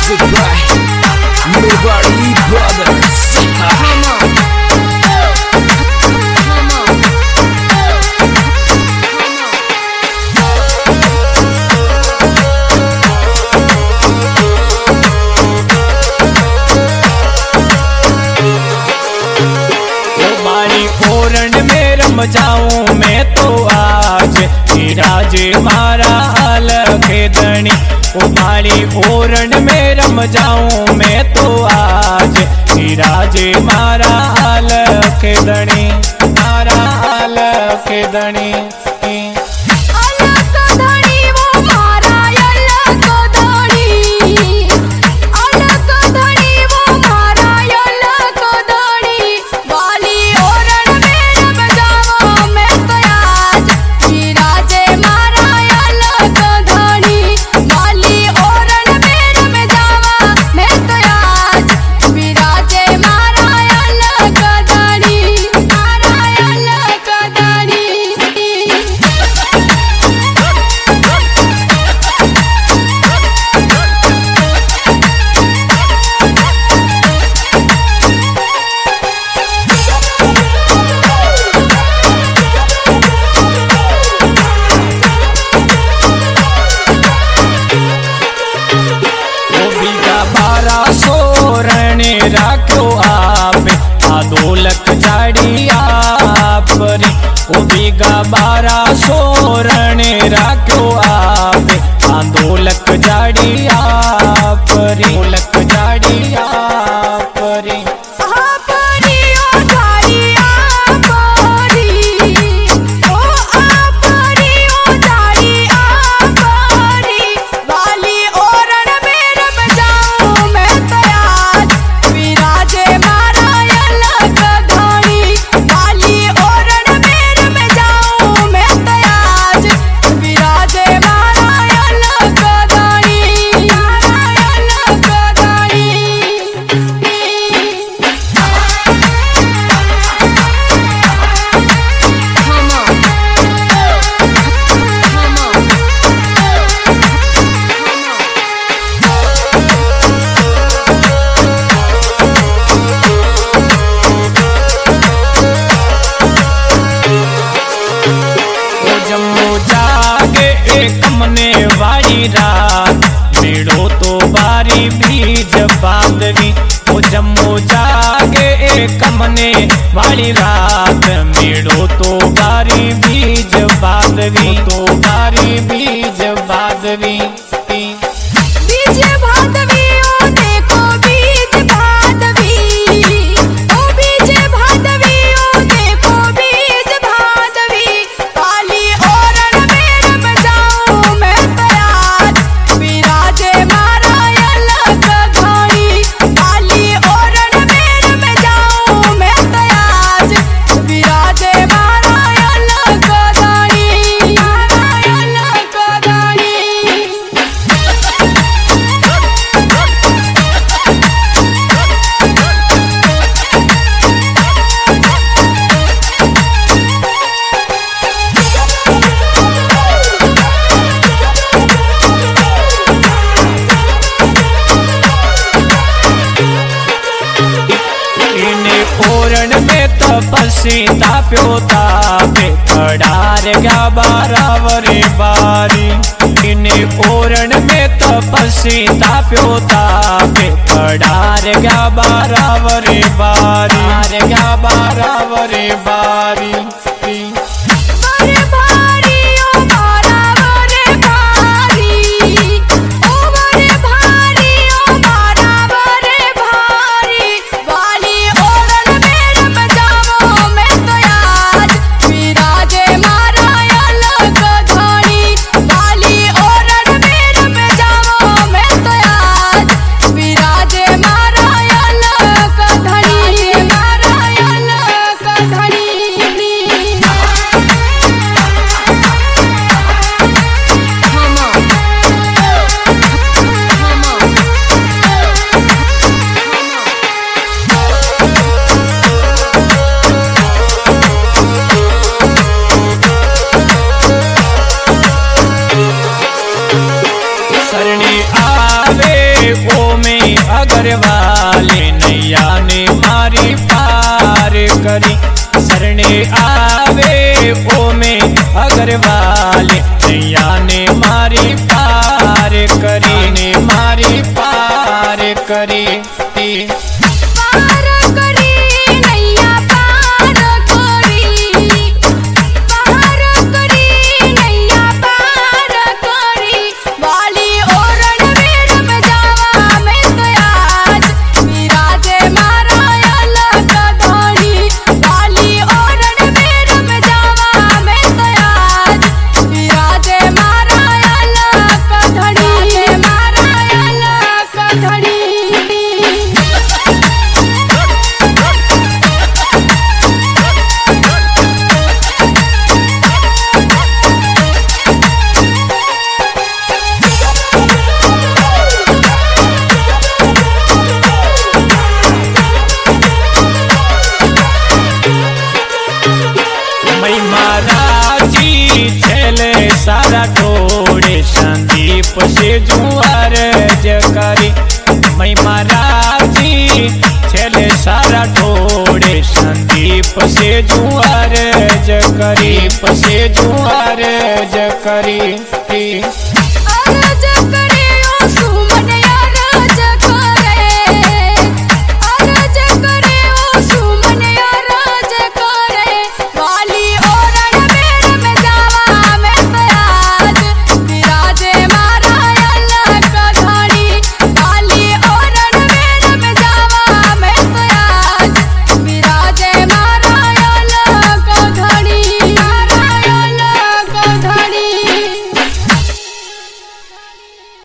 Music by Nobody Brothers. जाऊं मैं तो आज राज मारा अलग धनी उबाली ओरण में रम जाऊं मैं तो आज राज मारा अलग धनी मारा अलग धनी राख्यो आप आदोलक झाड़ी आपरी ओ बीघा 1200 रणे राख्यो आप आदोलक झाड़ी आपरी ओलक झाड़ी आपरी कमने वाली रात मेड़ो तो बारी बीज बांधवी ओ जम्मू जागे कमने वाली रात मेड़ो तो बारी बीज बांधवी तो बारी बीज बांधवी बीज बांधवी ओ देखो बीज बांधवी ओ बीज बांधवी ओ देखो बीज बांधवी काली ओरण में बजाऊं मैं तैयार विराजे मारा अलग घड़ी काली ओरण में बजाऊं मैं तैयार विराजे मारा अलग घड़ी अलग घड़ी ओरण में तपसी ताप्यो तापे खड़ार गया 12 वरे बारी इने ओरण में तपसी ताप्यो तापे खड़ार गया 12 वरे बारी गया 12 वरे बारी धनी अग्रवाले नैया ने मारी पार करी। शरणे आवे ओ में अग्रवाले नैया ने मारी पार करी, ने मारी पार करी। सारा थोड़े संदीप से जुआर जकारी। मैं महाराजी छेले सारा थोड़े संदीप से जुआर जकरी, से जुआर जकरी।